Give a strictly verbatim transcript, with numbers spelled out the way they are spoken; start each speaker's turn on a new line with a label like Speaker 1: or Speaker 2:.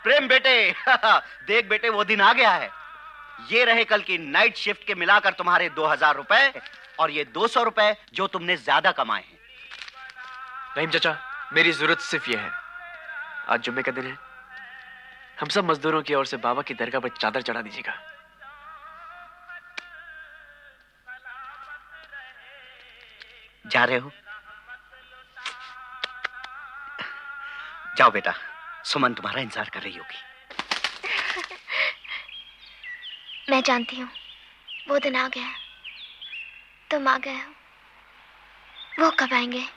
Speaker 1: प्रेम बेटे देख बेटे, वो दिन आ गया है। ये रहे कल की नाइट शिफ्ट के मिलाकर तुम्हारे दो हजार रुपए और ये दो सौ रुपए जो तुमने ज्यादा कमाए हैं।
Speaker 2: रहीम चाचा, मेरी जरूरत सिर्फ ये है, आज जुम्मे का दिन है, हम सब मजदूरों की ओर से बाबा की दरगाह पर चादर चढ़ा दीजिएगा।
Speaker 1: जा रहे हो? जाओ बेटा, सुमन तुम्हारा इंतजार कर रही होगी।
Speaker 3: मैं जानती हूँ वो दिन आ गया, तुम आ गए हो, वो कब आएंगे?